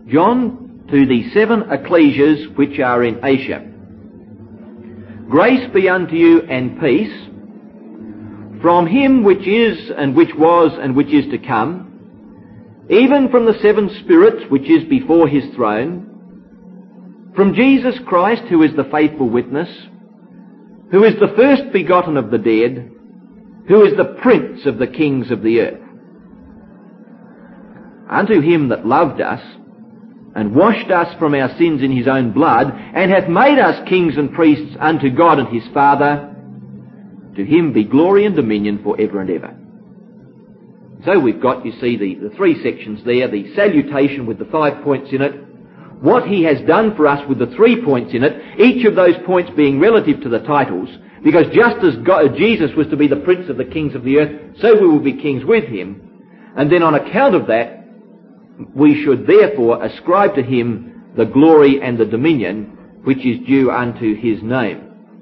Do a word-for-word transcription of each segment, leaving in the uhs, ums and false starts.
John, to the seven ecclesias which are in Asia. Grace be unto you and peace from him which is and which was and which is to come, even from the seven spirits which is before his throne, from Jesus Christ, who is the faithful witness, who is the first begotten of the dead, who is the prince of the kings of the earth. Unto him that loved us, and washed us from our sins in his own blood, and hath made us kings and priests unto God and his Father, to him be glory and dominion for ever and ever. So we've got, you see, the, the three sections there, the salutation with the five points in it, what he has done for us with the three points in it, each of those points being relative to the titles, because just as God, Jesus was to be the prince of the kings of the earth, so we will be kings with him. And then on account of that, we should therefore ascribe to him the glory and the dominion which is due unto his name.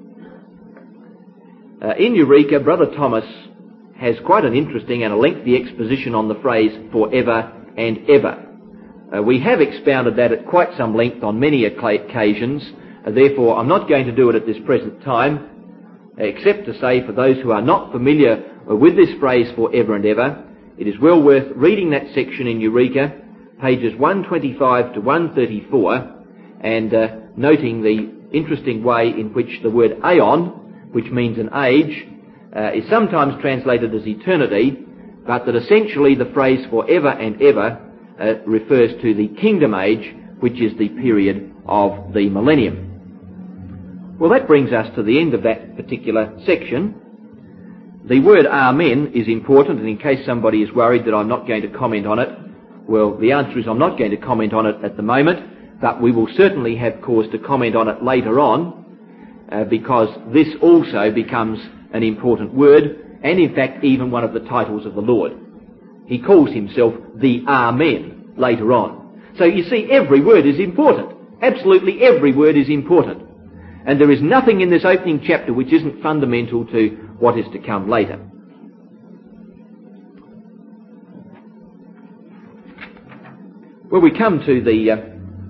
Uh, in Eureka, Brother Thomas has quite an interesting and a lengthy exposition on the phrase forever and ever. Uh, we have expounded that at quite some length on many occasions, uh, therefore I'm not going to do it at this present time, except to say for those who are not familiar with this phrase forever and ever, it is well worth reading that section in Eureka, pages one twenty-five to one thirty-four, and uh, noting the interesting way in which the word aeon, which means an age, uh, is sometimes translated as eternity, but that essentially the phrase forever and ever uh, refers to the kingdom age, which is the period of the millennium. Well, that brings us to the end of that particular section. The word amen is important, and in case somebody is worried that I'm not going to comment on it, well, the answer is I'm not going to comment on it at the moment, but we will certainly have cause to comment on it later on, uh, because this also becomes an important word, and in fact even one of the titles of the Lord. He calls himself the Amen later on. So you see, every word is important. Absolutely every word is important. And there is nothing in this opening chapter which isn't fundamental to what is to come later. Well, we come to the... Uh,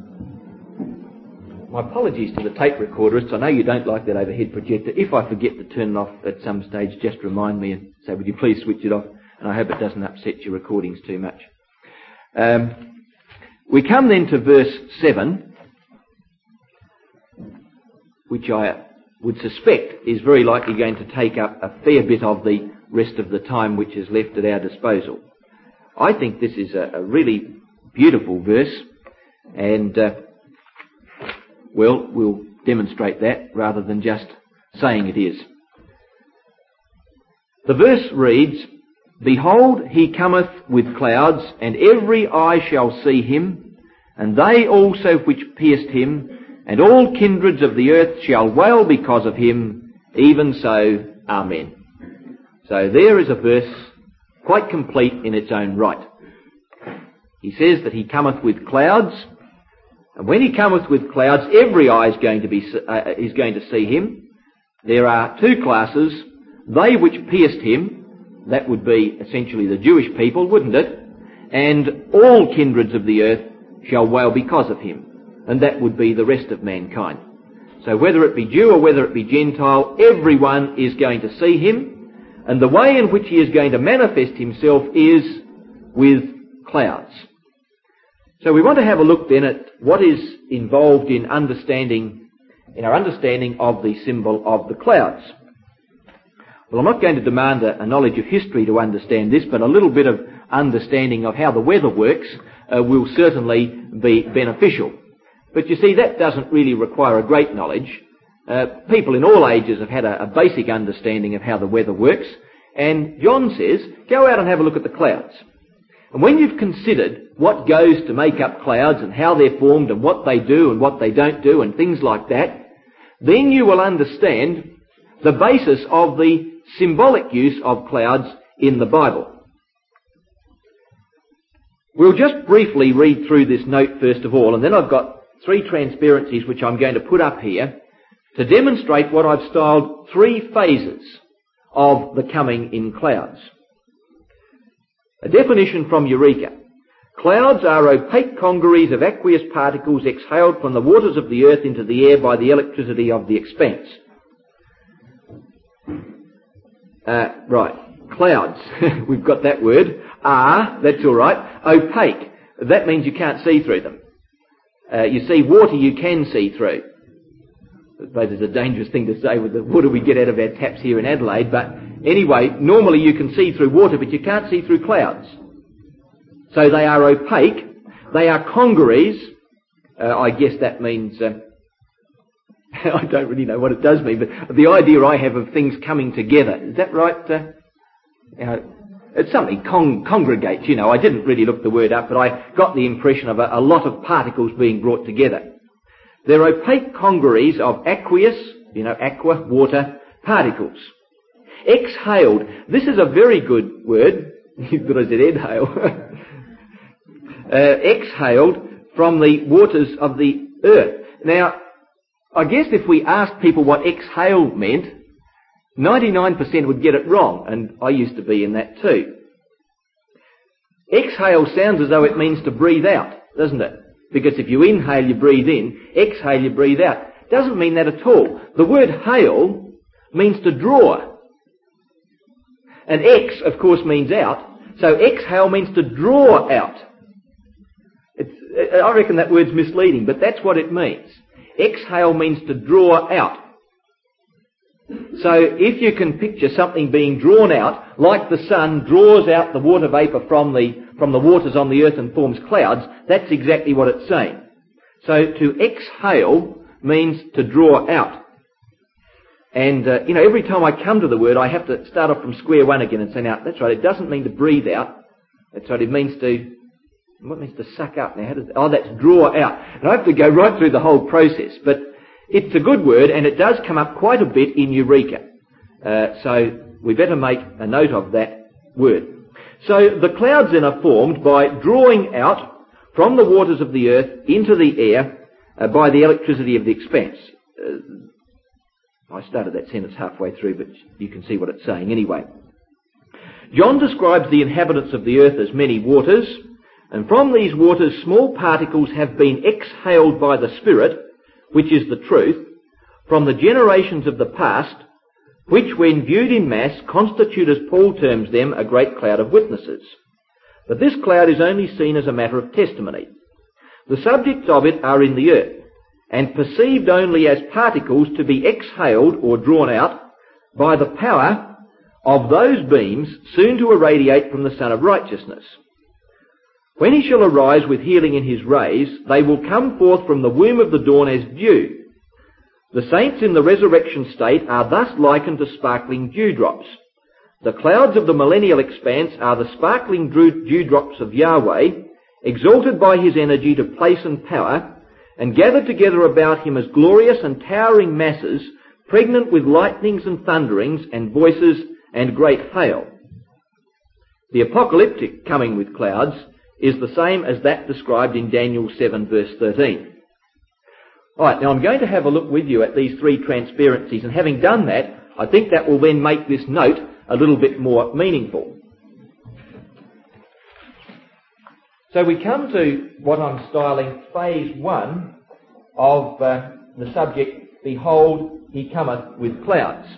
my apologies to the tape recorderists. I know you don't like that overhead projector. If I forget to turn it off at some stage, just remind me and say, would you please switch it off? And I hope it doesn't upset your recordings too much. Um, we come then to verse seven, which I would suspect is very likely going to take up a fair bit of the rest of the time which is left at our disposal. I think this is a, a really beautiful verse, and uh, well, we'll demonstrate that rather than just saying it is. The verse reads, Behold, he cometh with clouds, and every eye shall see him, and they also which pierced him, and all kindreds of the earth shall wail because of him, even so, Amen. So there is a verse quite complete in its own right. He says that he cometh with clouds, and when he cometh with clouds, every eye is going to be uh, is going to see him. There are two classes: they which pierced him, that would be essentially the Jewish people, wouldn't it? And all kindreds of the earth shall wail because of him, and that would be the rest of mankind. So whether it be Jew or whether it be Gentile, everyone is going to see him, and the way in which he is going to manifest himself is with clouds. So we want to have a look then at what is involved in understanding, in our understanding of the symbol of the clouds. Well, I'm not going to demand a, a knowledge of history to understand this, but a little bit of understanding of how the weather works uh, will certainly be beneficial. But you see, that doesn't really require a great knowledge. Uh, people in all ages have had a, a basic understanding of how the weather works, and John says, go out and have a look at the clouds. And when you've considered what goes to make up clouds and how they're formed and what they do and what they don't do and things like that, then you will understand the basis of the symbolic use of clouds in the Bible. We'll just briefly read through this note first of all, and then I've got three transparencies which I'm going to put up here to demonstrate what I've styled three phases of the coming in clouds. A definition from Eureka. Clouds are opaque congeries of aqueous particles exhaled from the waters of the earth into the air by the electricity of the expanse. Uh, right, clouds, we've got that word, are, that's all right, opaque. That means you can't see through them. Uh, you see water you can see through. I suppose it's a dangerous thing to say with the water we get out of our taps here in Adelaide, but anyway, normally you can see through water, but you can't see through clouds. So they are opaque, they are congeries, uh, I guess that means, uh, I don't really know what it does mean, but the idea I have of things coming together, is that right? Uh, you know, it's something, con- congregate, you know, I didn't really look the word up, but I got the impression of a, a lot of particles being brought together. They're opaque congeries of aqueous, you know, aqua, water, particles. Exhaled, this is a very good word, but I said exhale. uh, exhaled from the waters of the earth. Now, I guess if we asked people what exhale meant, ninety-nine percent would get it wrong, and I used to be in that too. Exhale sounds as though it means to breathe out, doesn't it? Because if you inhale, you breathe in, exhale, you breathe out. Doesn't mean that at all. The word hail means to draw. And ex, of course, means out. So exhale means to draw out. It's, I reckon that word's misleading, but that's what it means. Exhale means to draw out. So if you can picture something being drawn out, like the sun draws out the water vapour from the from the waters on the earth and forms clouds, that's exactly what it's saying. So to exhale means to draw out. And, uh, you know, every time I come to the word, I have to start off from square one again and say, now, that's right, it doesn't mean to breathe out. That's right, it means to, what means to suck up? Now, how does, oh, that's draw out. And I have to go right through the whole process. But it's a good word, and it does come up quite a bit in Eureka. Uh, so we better make a note of that word. So the clouds then are formed by drawing out from the waters of the earth into the air uh, by the electricity of the expanse. Uh, I started that sentence halfway through, but you can see what it's saying anyway. John describes the inhabitants of the earth as many waters, and from these waters small particles have been exhaled by the Spirit, which is the truth, from the generations of the past, which when viewed in mass constitute, as Paul terms them, a great cloud of witnesses. But this cloud is only seen as a matter of testimony. The subjects of it are in the earth, and perceived only as particles to be exhaled or drawn out by the power of those beams soon to irradiate from the Sun of Righteousness. When he shall arise with healing in his rays, they will come forth from the womb of the dawn as dew. The saints in the resurrection state are thus likened to sparkling dewdrops. The clouds of the millennial expanse are the sparkling dewdrops of Yahweh, exalted by his energy to place and power, and gathered together about him as glorious and towering masses, pregnant with lightnings and thunderings and voices and great hail. The apocalyptic coming with clouds is the same as that described in Daniel seven verse thirteen. Alright, now I'm going to have a look with you at these three transparencies, and having done that, I think that will then make this note a little bit more meaningful. So we come to what I'm styling phase one of uh, the subject, Behold, he cometh with clouds.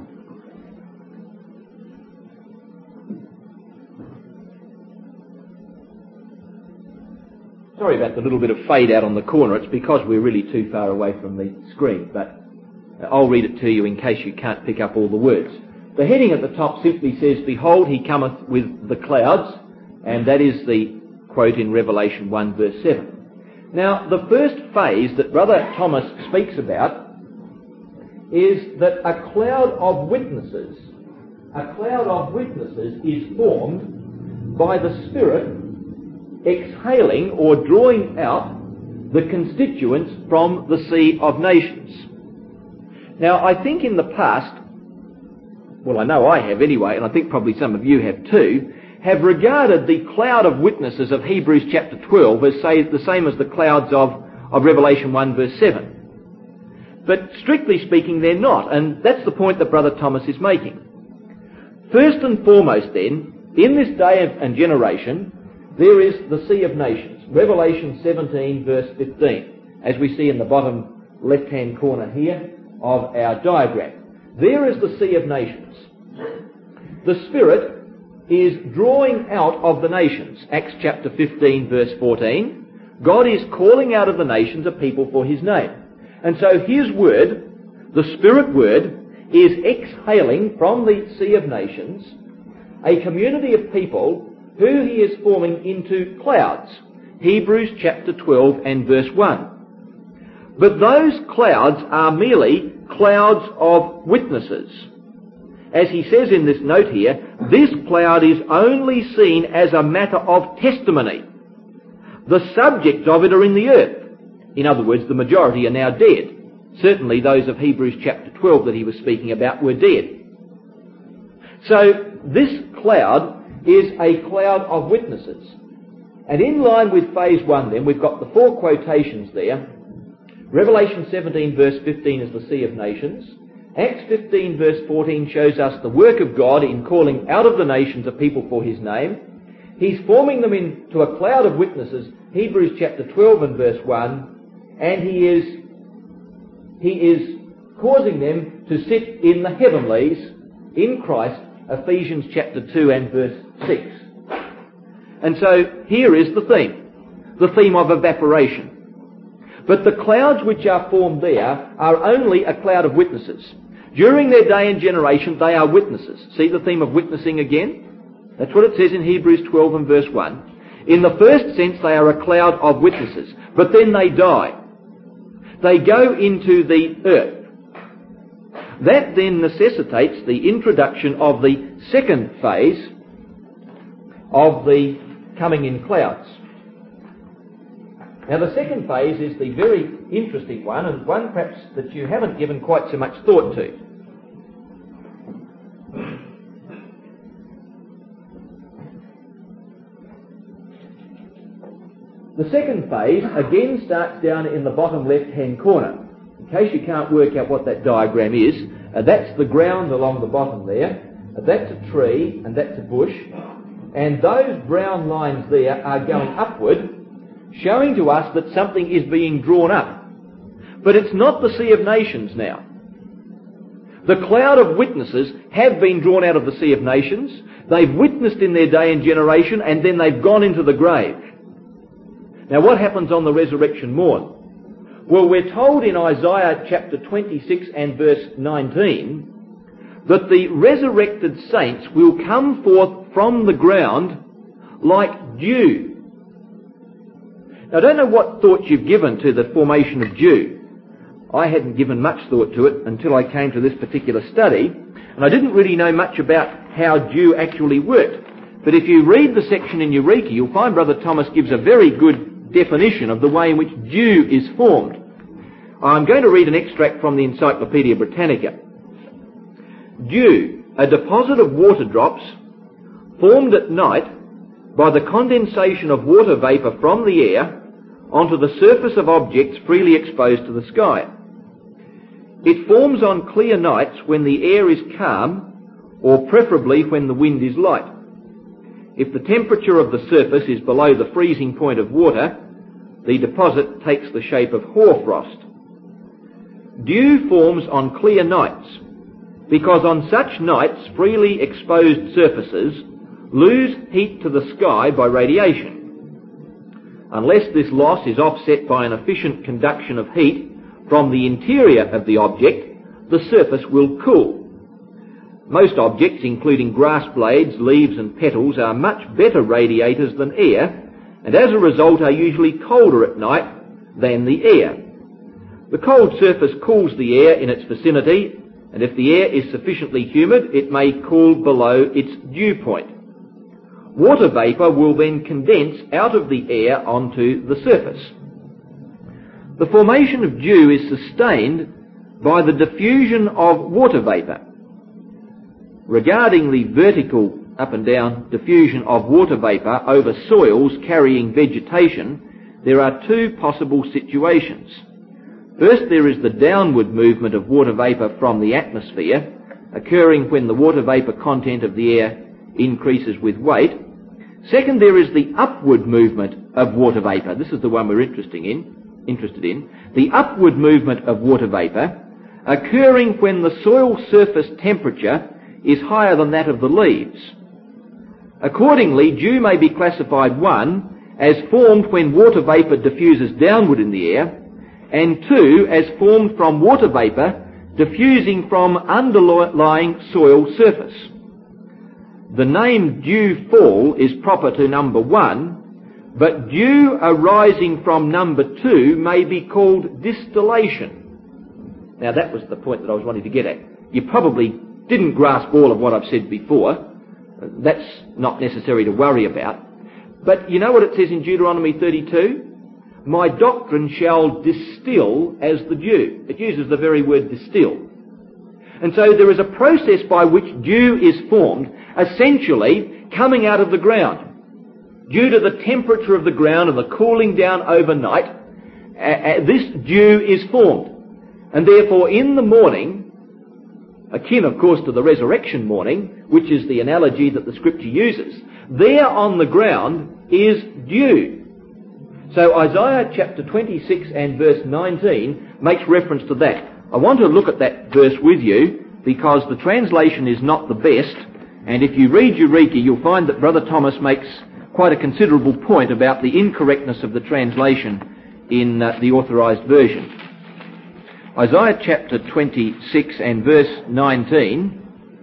Sorry about the little bit of fade out on the corner. It's because we're really too far away from the screen, but I'll read it to you in case you can't pick up all the words. The heading at the top simply says, Behold, he cometh with the clouds, and that is the quote in Revelation one verse seven. Now, the first phase that Brother Thomas speaks about is that a cloud of witnesses, a cloud of witnesses is formed by the Spirit exhaling or drawing out the constituents from the sea of nations. Now, I think in the past, well, I know I have anyway, and I think probably some of you have too, have regarded the cloud of witnesses of Hebrews chapter twelve as say, the same as the clouds of, of Revelation one verse seven. But strictly speaking, they're not, and that's the point that Brother Thomas is making. First and foremost then, in this day and generation, there is the Sea of Nations, Revelation seventeen verse fifteen, as we see in the bottom left-hand corner here of our diagram. There is the Sea of Nations. The Spirit is drawing out of the nations. Acts chapter fifteen verse fourteen. God is calling out of the nations a people for his name. And so his word, the Spirit word, is exhaling from the Sea of Nations a community of people who he is forming into clouds. Hebrews chapter twelve and verse one. But those clouds are merely clouds of witnesses. As he says in this note here, this cloud is only seen as a matter of testimony. The subjects of it are in the earth. In other words, the majority are now dead. Certainly those of Hebrews chapter twelve that he was speaking about were dead. So this cloud is a cloud of witnesses. And in line with phase one then, we've got the four quotations there. Revelation seventeen verse fifteen is the Sea of Nations. Acts fifteen verse fourteen shows us the work of God in calling out of the nations a people for his name. He's forming them into a cloud of witnesses, Hebrews chapter twelve and verse one, and he is, he is causing them to sit in the heavenlies in Christ, Ephesians chapter two and verse six. And so here is the theme, the theme of evaporation. But the clouds which are formed there are only a cloud of witnesses. During their day and generation, they are witnesses. See the theme of witnessing again? That's what it says in Hebrews twelve and verse one. In the first sense, they are a cloud of witnesses. But then they die. They go into the earth. That then necessitates the introduction of the second phase of the coming in clouds. Now the second phase is the very interesting one, and one perhaps that you haven't given quite so much thought to. The second phase again starts down in the bottom left-hand corner. In case you can't work out what that diagram is, uh, that's the ground along the bottom there, uh, that's a tree, and that's a bush, and those brown lines there are going upward, showing to us that something is being drawn up. But it's not the Sea of Nations now. The cloud of witnesses have been drawn out of the Sea of Nations. They've witnessed in their day and generation, and then they've gone into the grave. Now what happens on the resurrection morn? Well, we're told in Isaiah chapter twenty-six and verse nineteen that the resurrected saints will come forth from the ground like dew. Now, I don't know what thought you've given to the formation of dew. I hadn't given much thought to it until I came to this particular study, and I didn't really know much about how dew actually worked. But if you read the section in Eureka, you'll find Brother Thomas gives a very good definition of the way in which dew is formed. I'm going to read an extract from the Encyclopaedia Britannica. Dew, a deposit of water drops formed at night by the condensation of water vapour from the air onto the surface of objects freely exposed to the sky. It forms on clear nights when the air is calm, or preferably when the wind is light. If the temperature of the surface is below the freezing point of water, the deposit takes the shape of hoarfrost. Dew forms on clear nights, because on such nights freely exposed surfaces lose heat to the sky by radiation. Unless this loss is offset by an efficient conduction of heat from the interior of the object, the surface will cool. Most objects, including grass blades, leaves and petals, are much better radiators than air, and as a result are usually colder at night than the air. The cold surface cools the air in its vicinity, and if the air is sufficiently humid, it may cool below its dew point. Water vapour will then condense out of the air onto the surface. The formation of dew is sustained by the diffusion of water vapour. Regarding the vertical up and down diffusion of water vapour over soils carrying vegetation, there are two possible situations. First, there is the downward movement of water vapour from the atmosphere, occurring when the water vapour content of the air increases with weight. Second, there is the upward movement of water vapour. This is the one we're interested in, interested in. The upward movement of water vapour occurring when the soil surface temperature is higher than that of the leaves. Accordingly, dew may be classified, one, as formed when water vapour diffuses downward in the air, and two, as formed from water vapour diffusing from underlying soil surface. The name dew fall is proper to number one, but dew arising from number two may be called distillation. Now that was the point that I was wanting to get at. You probably didn't grasp all of what I've said before. That's not necessary to worry about. But you know what it says in Deuteronomy thirty-two? My doctrine shall distill as the dew. It uses the very word distill. And so there is a process by which dew is formed, essentially coming out of the ground. Due to the temperature of the ground and the cooling down overnight, uh, uh, this dew is formed. And therefore in the morning, akin of course to the resurrection morning, which is the analogy that the scripture uses, there on the ground is dew. So Isaiah chapter twenty-six and verse nineteen makes reference to that. I want to look at that verse with you because the translation is not the best, and if you read Eureka you'll find that Brother Thomas makes quite a considerable point about the incorrectness of the translation in uh, the authorised version. Isaiah chapter twenty-six and verse nineteen,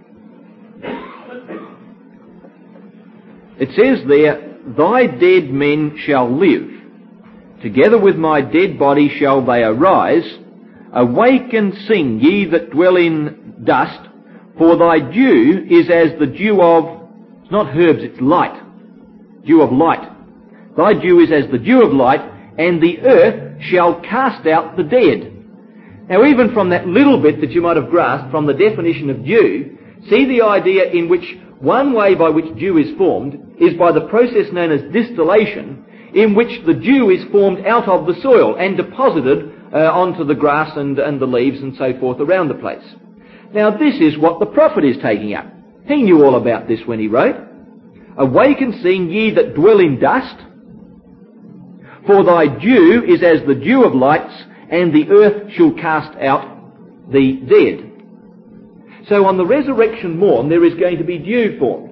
it says there, Thy dead men shall live, together with my dead body shall they arise. Awake and sing, ye that dwell in dust, for thy dew is as the dew of, it's not herbs, it's light, dew of light. Thy dew is as the dew of light, and the earth shall cast out the dead. Now even from that little bit that you might have grasped from the definition of dew, see the idea in which one way by which dew is formed is by the process known as distillation, in which the dew is formed out of the soil and deposited uh, onto the grass and, and the leaves and so forth around the place. Now this is what the prophet is taking up. He knew all about this when he wrote, Awake and sing, ye that dwell in dust, for thy dew is as the dew of lights, and the earth shall cast out the dead. So on the resurrection morn there is going to be dew formed.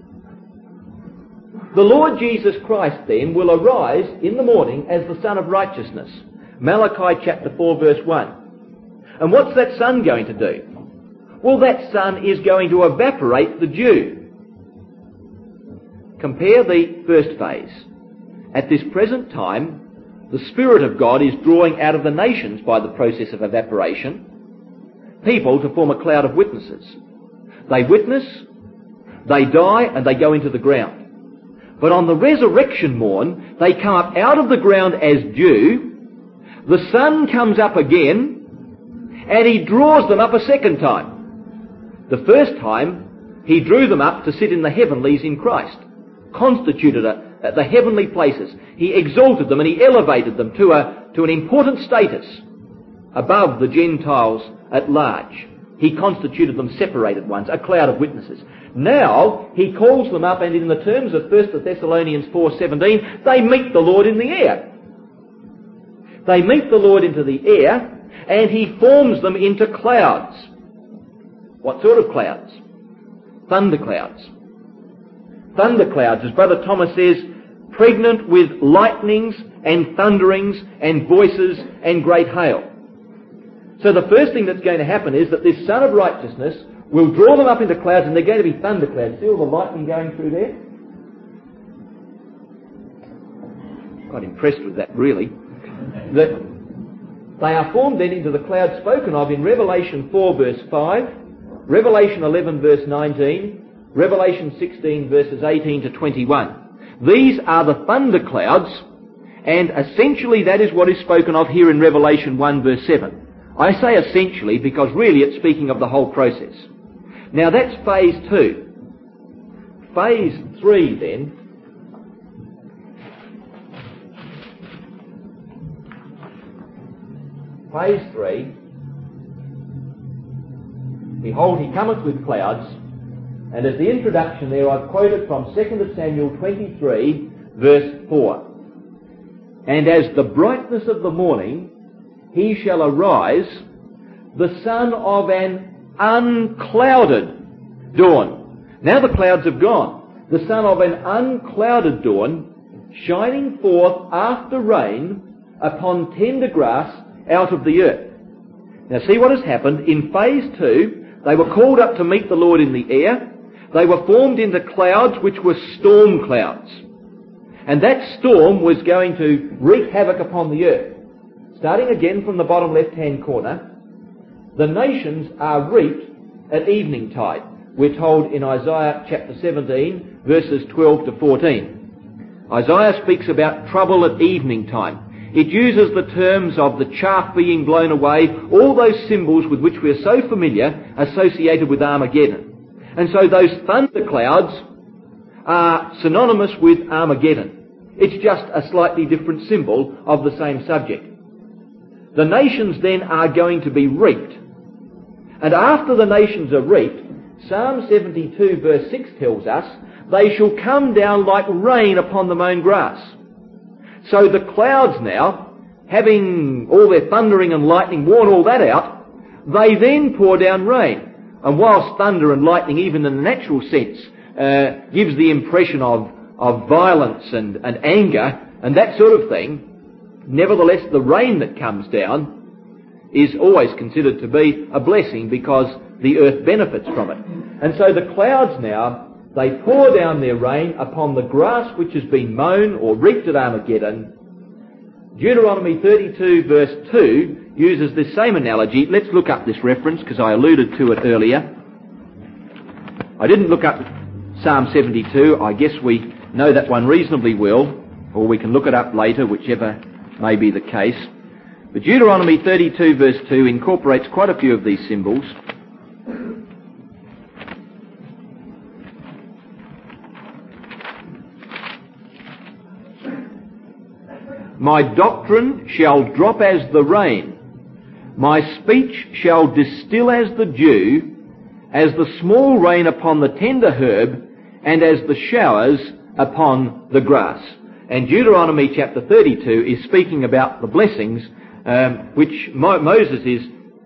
The Lord Jesus Christ then will arise in the morning as the Son of Righteousness. Malachi chapter four verse one. And what's that sun going to do? Well, that sun is going to evaporate the dew. Compare the first phase. At this present time, the Spirit of God is drawing out of the nations by the process of evaporation people to form a cloud of witnesses. They witness, they die, and they go into the ground. But on the resurrection morn, they come up out of the ground as dew, the sun comes up again, and he draws them up a second time. The first time, he drew them up to sit in the heavenlies in Christ, constituted a, a, the heavenly places. He exalted them and he elevated them to, a, to an important status above the Gentiles at large. He constituted them separated ones, a cloud of witnesses. Now, he calls them up, and in the terms of First Thessalonians four seventeen, they meet the Lord in the air. They meet the Lord into the air, and he forms them into clouds. What sort of clouds? Thunderclouds. Thunderclouds, as Brother Thomas says, pregnant with lightnings and thunderings and voices and great hail. So the first thing that's going to happen is that this Son of Righteousness will draw them up into clouds, and they're going to be thunderclouds. See all the lightning going through there? Quite impressed with that, really. That they are formed then into the clouds spoken of in Revelation four verse five, Revelation eleven verse nineteen, Revelation sixteen verses eighteen to twenty-one. These are the thunderclouds, and essentially that is what is spoken of here in Revelation one verse seven. I say essentially because really it's speaking of the whole process. Now that's phase two. Phase three then Phase three, behold, he cometh with clouds, And as the introduction there, I've quoted from Second Samuel twenty-three, verse four. And as the brightness of the morning, he shall arise, the son of an unclouded dawn. Now the clouds have gone. The son of an unclouded dawn, shining forth after rain upon tender grass out of the earth. Now see what has happened. In phase two, they were called up to meet the Lord in the air. They were formed into clouds which were storm clouds. And that storm was going to wreak havoc upon the earth. Starting again from the bottom left-hand corner, the nations are reaped at evening tide. We're told in Isaiah chapter seventeen, verses twelve to fourteen. Isaiah speaks about trouble at evening time. It uses the terms of the chaff being blown away, all those symbols with which we are so familiar associated with Armageddon. And so those thunderclouds are synonymous with Armageddon. It's just a slightly different symbol of the same subject. The nations then are going to be reaped. And after the nations are reaped, Psalm seventy-two verse six tells us, they shall come down like rain upon the mown grass. So the clouds now, having all their thundering and lightning worn all that out, they then pour down rain. And whilst thunder and lightning, even in the natural sense, uh, gives the impression of, of violence and, and anger and that sort of thing, nevertheless the rain that comes down is always considered to be a blessing because the earth benefits from it. And so the clouds now, they pour down their rain upon the grass which has been mown or reaped at Armageddon. Deuteronomy thirty-two verse two uses this same analogy. Let's look up this reference because I alluded to it earlier. I didn't look up Psalm seventy-two. I guess we know that one reasonably well, or we can look it up later, whichever may be the case. But Deuteronomy thirty-two verse two incorporates quite a few of these symbols. My doctrine shall drop as the rain. My speech shall distill as the dew, as the small rain upon the tender herb, and as the showers upon the grass. And Deuteronomy chapter thirty-two is speaking about the blessings um, which Mo- Moses is,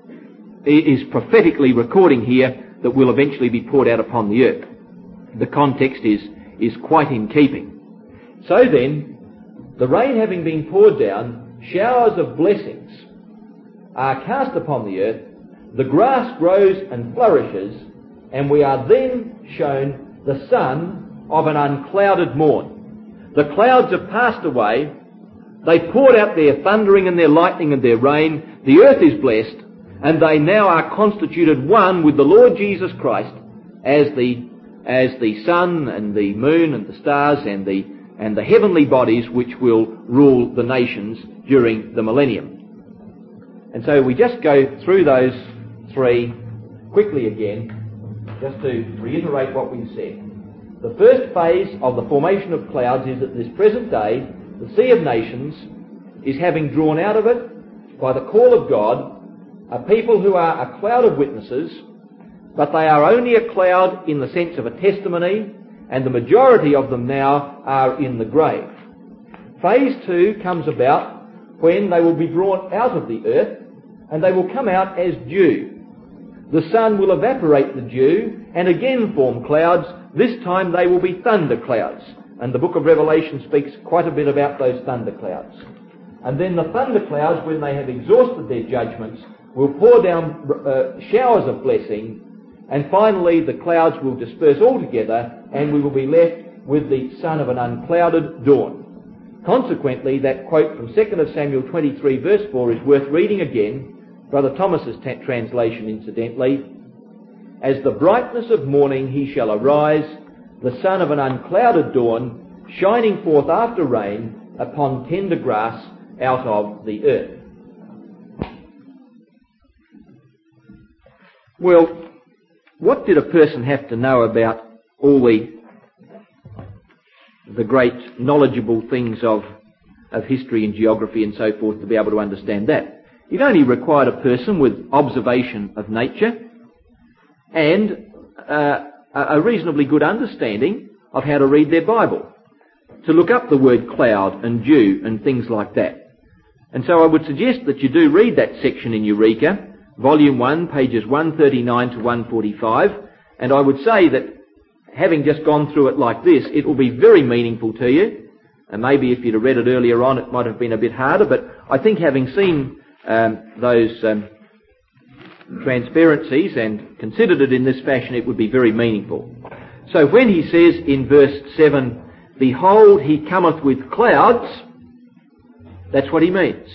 is prophetically recording here that will eventually be poured out upon the earth. The context is, is quite in keeping. So then, the rain having been poured down, showers of blessings are cast upon the earth, the grass grows and flourishes, and we are then shown the sun of an unclouded morn. The clouds have passed away, they poured out their thundering and their lightning and their rain, the earth is blessed, and they now are constituted one with the Lord Jesus Christ as the, as the sun and the moon and the stars and the and the heavenly bodies which will rule the nations during the millennium. And so we just go through those three quickly again, just to reiterate what we've said. The first phase of the formation of clouds is at this present day, the Sea of Nations is having drawn out of it, by the call of God, a people who are a cloud of witnesses, but they are only a cloud in the sense of a testimony, and the majority of them now are in the grave. Phase two comes about when they will be drawn out of the earth, and they will come out as dew. The sun will evaporate the dew and again form clouds. This time they will be thunder clouds, and the book of Revelation speaks quite a bit about those thunder clouds. And then the thunder clouds, when they have exhausted their judgments, will pour down uh, showers of blessing. And finally, the clouds will disperse altogether, and we will be left with the sun of an unclouded dawn. Consequently, that quote from Second Samuel twenty-three, verse four, is worth reading again. Brother Thomas's t- translation, incidentally. As the brightness of morning he shall arise, the sun of an unclouded dawn, shining forth after rain upon tender grass out of the earth. Well, what did a person have to know about all the the great knowledgeable things of, of history and geography and so forth to be able to understand that? It only required a person with observation of nature and uh, a reasonably good understanding of how to read their Bible, to look up the word cloud and dew and things like that. And so I would suggest that you do read that section in Eureka, Volume one, pages one thirty-nine to one forty-five, and I would say that having just gone through it like this, it will be very meaningful to you. And maybe if you'd have read it earlier on, it might have been a bit harder, but I think having seen um, those um, transparencies and considered it in this fashion, it would be very meaningful. So when he says in verse seven, "Behold, he cometh with clouds," that's what he means.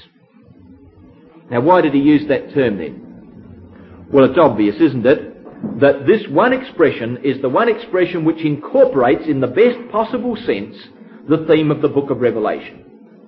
Now, why did he use that term then? Well, it's obvious, isn't it, that this one expression is the one expression which incorporates in the best possible sense the theme of the book of Revelation.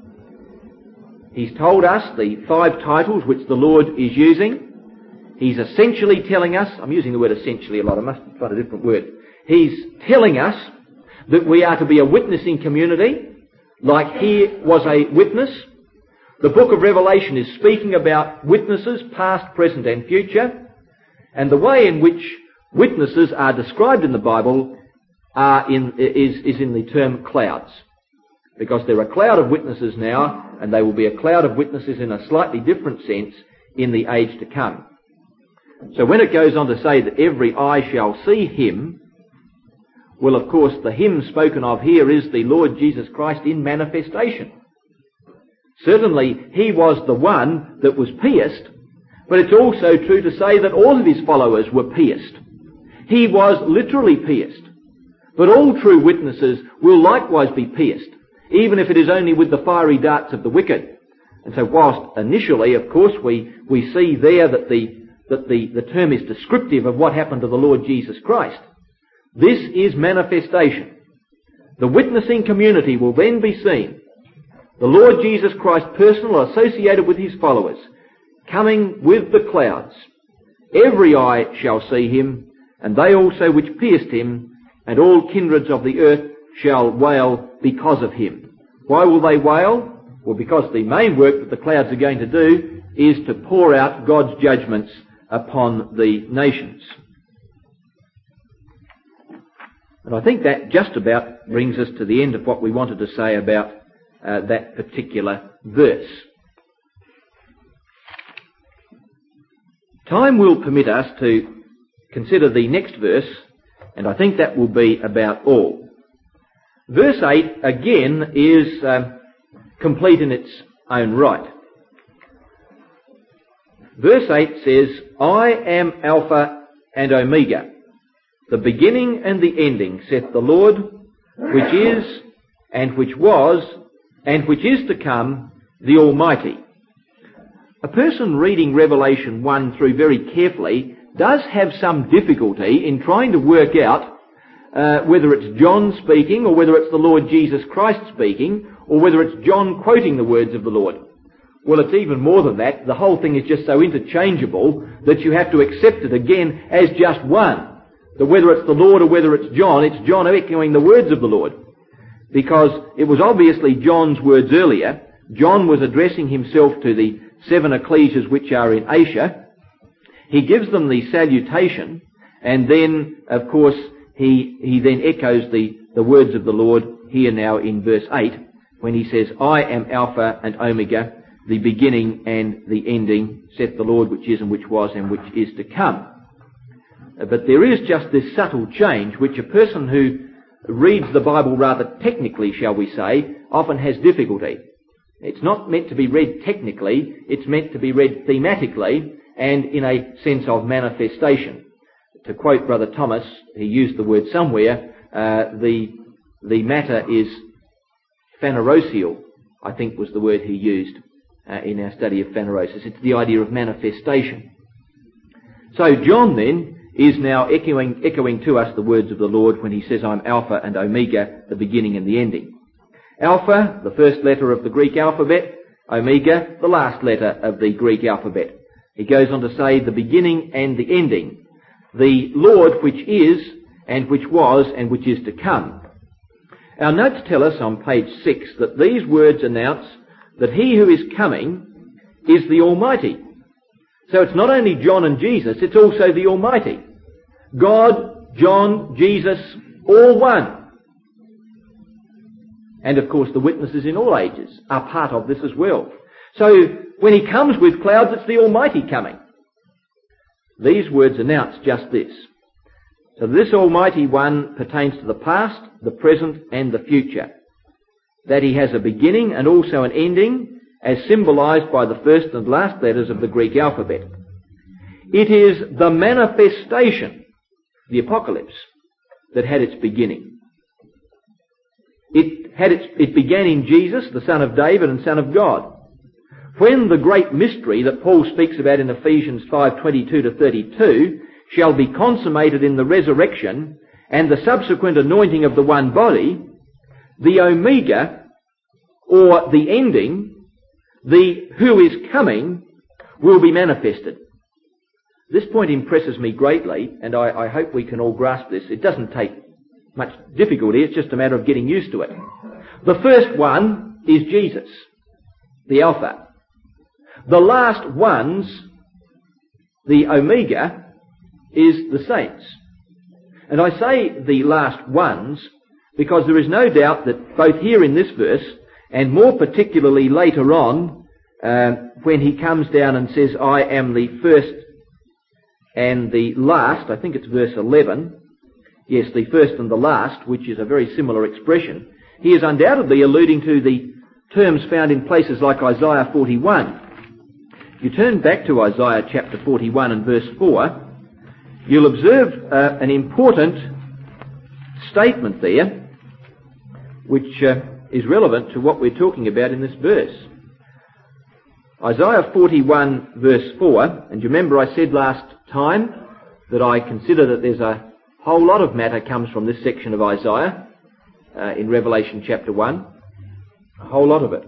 He's told us the five titles which the Lord is using. He's essentially telling us, I'm using the word essentially a lot, I must find a different word. He's telling us that we are to be a witnessing community, like he was a witness. The book of Revelation is speaking about witnesses, past, present and future. And the way in which witnesses are described in the Bible are in, is, is in the term clouds. Because there are a cloud of witnesses now, and they will be a cloud of witnesses in a slightly different sense in the age to come. So when it goes on to say that every eye shall see him, well, of course, the him spoken of here is the Lord Jesus Christ in manifestation. Certainly, he was the one that was pierced, but it's also true to say that all of his followers were pierced. He was literally pierced, but all true witnesses will likewise be pierced, even if it is only with the fiery darts of the wicked. And so whilst initially, of course, we, we see there that the, that the, the term is descriptive of what happened to the Lord Jesus Christ, this is manifestation. The witnessing community will then be seen, the Lord Jesus Christ personal associated with his followers, coming with the clouds. Every eye shall see him, and they also which pierced him, and all kindreds of the earth shall wail because of him. Why will they wail? Well, because the main work that the clouds are going to do is to pour out God's judgments upon the nations. And I think that just about brings us to the end of what we wanted to say about uh, that particular verse. Time will permit us to consider the next verse, and I think that will be about all. Verse eight, again, is uh, complete in its own right. Verse eight says, "I am Alpha and Omega, the beginning and the ending, saith the Lord, which is, and which was, and which is to come, the Almighty." A person reading Revelation one through very carefully does have some difficulty in trying to work out uh, whether it's John speaking or whether it's the Lord Jesus Christ speaking or whether it's John quoting the words of the Lord. Well, it's even more than that. The whole thing is just so interchangeable that you have to accept it again as just one. That whether it's the Lord or whether it's John, it's John echoing the words of the Lord. Because it was obviously John's words earlier. John was addressing himself to the seven ecclesias which are in Asia. He gives them the salutation, and then, of course, he, he then echoes the, the words of the Lord here now in verse eight, when he says, "I am Alpha and Omega, the beginning and the ending, saith the Lord, which is and which was and which is to come." But there is just this subtle change which a person who reads the Bible rather technically, shall we say, often has difficulty. It's not meant to be read technically, it's meant to be read thematically and in a sense of manifestation. To quote Brother Thomas, he used the word somewhere, uh, the, the matter is phanerosial, I think was the word he used uh, in our study of phanerosis. It's the idea of manifestation. So John then is now echoing, echoing to us the words of the Lord when he says, "I'm Alpha and Omega, the beginning and the ending." Alpha, the first letter of the Greek alphabet. Omega, the last letter of the Greek alphabet. He goes on to say the beginning and the ending. The Lord which is, and which was, and which is to come. Our notes tell us on page six that these words announce that he who is coming is the Almighty. So it's not only John and Jesus, it's also the Almighty. God John, Jesus, all one. And of course the witnesses in all ages are part of this as well. So when he comes with clouds, it's the Almighty coming. These words announce just this. So this Almighty One pertains to the past, the present, and the future. That he has a beginning and also an ending, as symbolized by the first and last letters of the Greek alphabet. It is the manifestation, the apocalypse, that had its beginning. It had its, it began in Jesus, the Son of David and Son of God. When the great mystery that Paul speaks about in Ephesians five twenty-two to thirty-two shall be consummated in the resurrection and the subsequent anointing of the one body, the Omega, or the ending, the who is coming, will be manifested. This point impresses me greatly, and I, I hope we can all grasp this. It doesn't take much difficulty, it's just a matter of getting used to it. The first one is Jesus, the Alpha. The last ones, the Omega, is the saints. And I say the last ones because there is no doubt that both here in this verse and more particularly later on uh, when he comes down and says, I am the first and the last, I think it's verse eleven, yes, the first and the last, which is a very similar expression, he is undoubtedly alluding to the terms found in places like Isaiah forty-one. If you turn back to Isaiah chapter forty-one and verse four, you'll observe uh, an important statement there, which uh, is relevant to what we're talking about in this verse. Isaiah forty-one verse four, and you remember I said last time that I consider that there's a whole lot of matter comes from this section of Isaiah uh, in Revelation chapter one. A whole lot of it.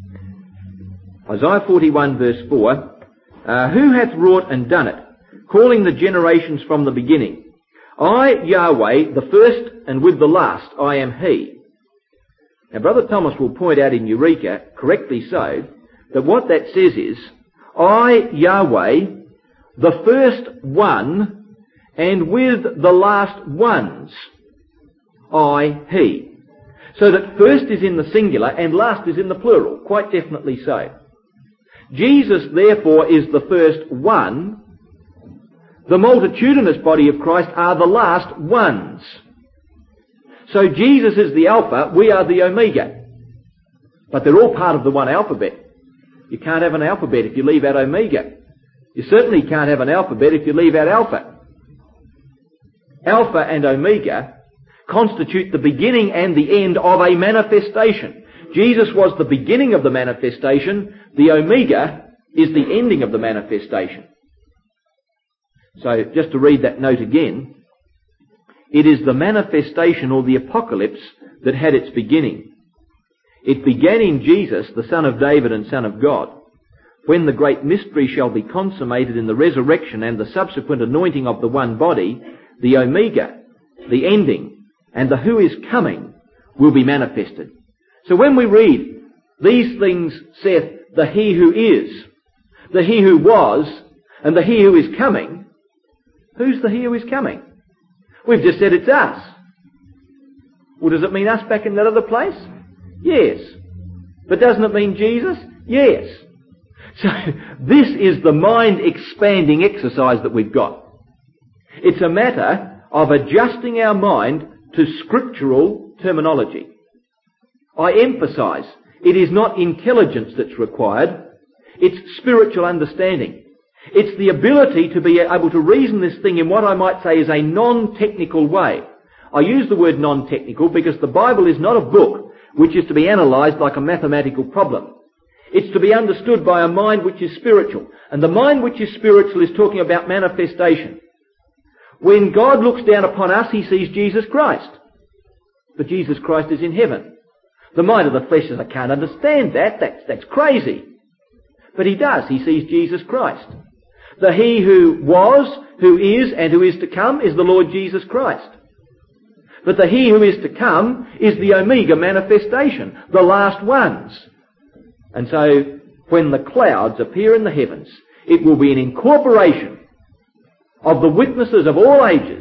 Isaiah forty-one verse four, uh, who hath wrought and done it, calling the generations from the beginning? I, Yahweh, the first and with the last, I am he. Now Brother Thomas will point out in Eureka, correctly so, that what that says is, I, Yahweh, the first one, and with the last ones, I, he. So that first is in the singular and last is in the plural, quite definitely so. Jesus, therefore, is the first one. The multitudinous body of Christ are the last ones. So Jesus is the Alpha, we are the Omega. But they're all part of the one alphabet. You can't have an alphabet if you leave out Omega. You certainly can't have an alphabet if you leave out Alpha. Alpha and Omega constitute the beginning and the end of a manifestation. Jesus was the beginning of the manifestation. The Omega is the ending of the manifestation. So, just to read that note again, it is the manifestation or the apocalypse that had its beginning. It began in Jesus, the Son of David and Son of God, when the great mystery shall be consummated in the resurrection and the subsequent anointing of the one body, the Omega, the ending, and the who is coming will be manifested. So when we read, these things saith the he who is, the he who was, and the he who is coming, who's the he who is coming? We've just said it's us. Well, does it mean us back in that other place? Yes. But doesn't it mean Jesus? Yes. So this is the mind-expanding exercise that we've got. It's a matter of adjusting our mind to scriptural terminology. I emphasise, it is not intelligence that's required, it's spiritual understanding. It's the ability to be able to reason this thing in what I might say is a non-technical way. I use the word non-technical because the Bible is not a book which is to be analysed like a mathematical problem. It's to be understood by a mind which is spiritual. And the mind which is spiritual is talking about manifestation. When God looks down upon us, he sees Jesus Christ. But Jesus Christ is in heaven. The mind of the flesh says, I can't understand that. That's, that's crazy. But he does. He sees Jesus Christ. The he who was, who is, and who is to come is the Lord Jesus Christ. But the he who is to come is the Omega manifestation, the last ones. And so, when the clouds appear in the heavens, it will be an incorporation of the witnesses of all ages,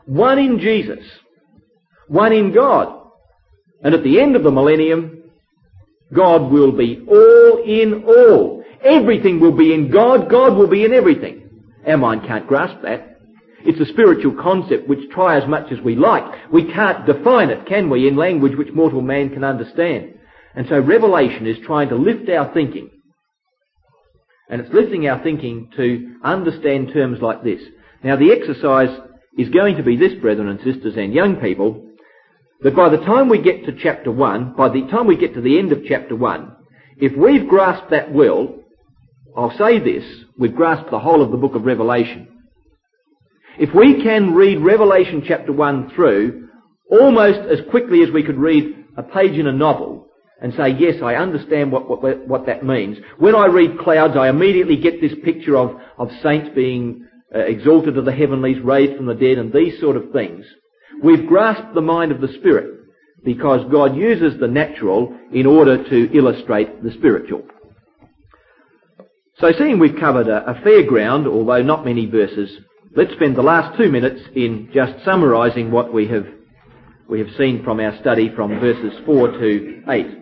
one in Jesus, one in God. And at the end of the millennium, God will be all in all. Everything will be in God, God will be in everything. Our mind can't grasp that. It's a spiritual concept which, try as much as we like, we can't define it, can we, in language which mortal man can understand. And so Revelation is trying to lift our thinking. And it's lifting our thinking to understand terms like this. Now, the exercise is going to be this, brethren and sisters and young people, that by the time we get to chapter one, by the time we get to the end of chapter one, if we've grasped that well, I'll say this, we've grasped the whole of the book of Revelation. If we can read Revelation chapter one through almost as quickly as we could read a page in a novel and say, yes, I understand what, what, what that means. When I read clouds, I immediately get this picture of, of saints being uh, exalted to the heavenlies, raised from the dead, and these sort of things. We've grasped the mind of the Spirit because God uses the natural in order to illustrate the spiritual. So seeing we've covered a, a fair ground, although not many verses, let's spend the last two minutes in just summarising what we have we have seen from our study from verses four to eight.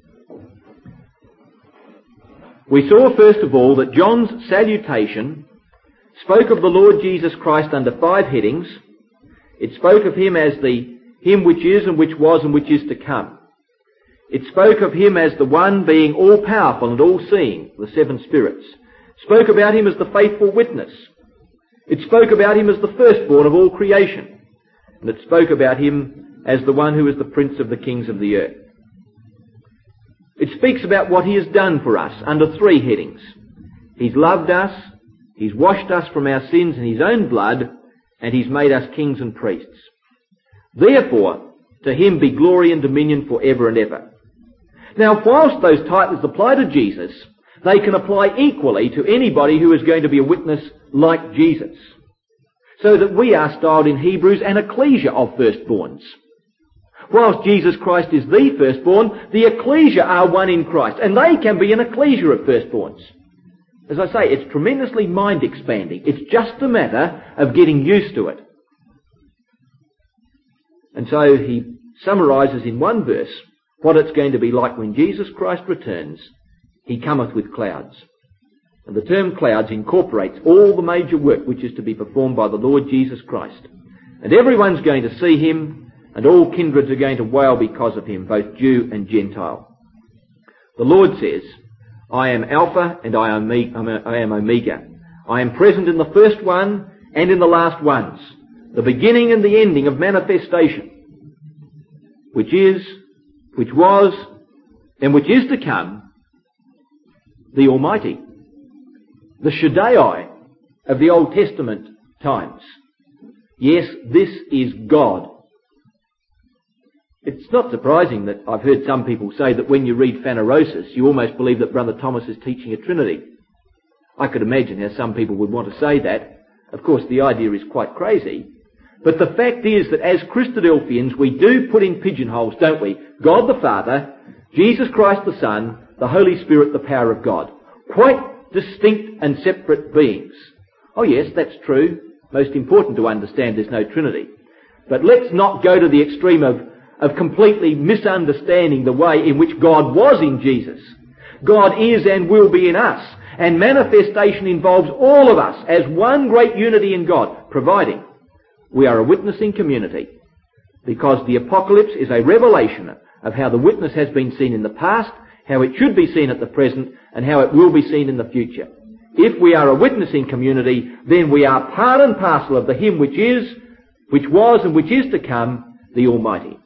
We saw, first of all, that John's salutation spoke of the Lord Jesus Christ under five headings. It spoke of him as the him which is and which was and which is to come. It spoke of him as the one being all-powerful and all-seeing, the seven spirits. It spoke about him as the faithful witness. It spoke about him as the firstborn of all creation. And it spoke about him as the one who is the prince of the kings of the earth. It speaks about what he has done for us under three headings. He's loved us, he's washed us from our sins in his own blood, and he's made us kings and priests. Therefore, to him be glory and dominion for ever and ever. Now, whilst those titles apply to Jesus, they can apply equally to anybody who is going to be a witness like Jesus. So that we are styled in Hebrews an ecclesia of firstborns. Whilst Jesus Christ is the firstborn, the ecclesia are one in Christ, and they can be an ecclesia of firstborns. As I say, it's tremendously mind-expanding. It's just a matter of getting used to it. And so he summarises in one verse what it's going to be like when Jesus Christ returns. He cometh with clouds. And the term clouds incorporates all the major work which is to be performed by the Lord Jesus Christ. And everyone's going to see him, and all kindreds are going to wail because of him, both Jew and Gentile. The Lord says, I am Alpha and I am Omega. I am present in the first one and in the last ones, the beginning and the ending of manifestation, which is, which was, and which is to come, the Almighty, the Shaddai of the Old Testament times. Yes, this is God. It's not surprising that I've heard some people say that when you read Phanerosis, you almost believe that Brother Thomas is teaching a Trinity. I could imagine how some people would want to say that. Of course, the idea is quite crazy. But the fact is that as Christadelphians, we do put in pigeonholes, don't we? God the Father, Jesus Christ the Son, the Holy Spirit, the power of God. Quite distinct and separate beings. Oh yes, that's true. Most important to understand there's no Trinity. But let's not go to the extreme of of completely misunderstanding the way in which God was in Jesus. God is and will be in us, and manifestation involves all of us as one great unity in God, providing we are a witnessing community, because the apocalypse is a revelation of how the witness has been seen in the past, how it should be seen at the present, and how it will be seen in the future. If we are a witnessing community, then we are part and parcel of the Him which is, which was, and which is to come, the Almighty.